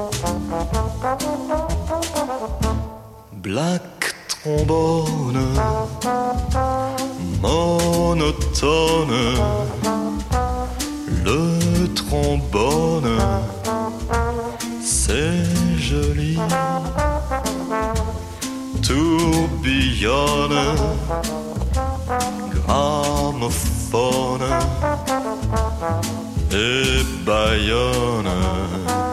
Black trombone, monotone, le trombone, c'est joli. Tourbillonne, gramophone et Bayonne.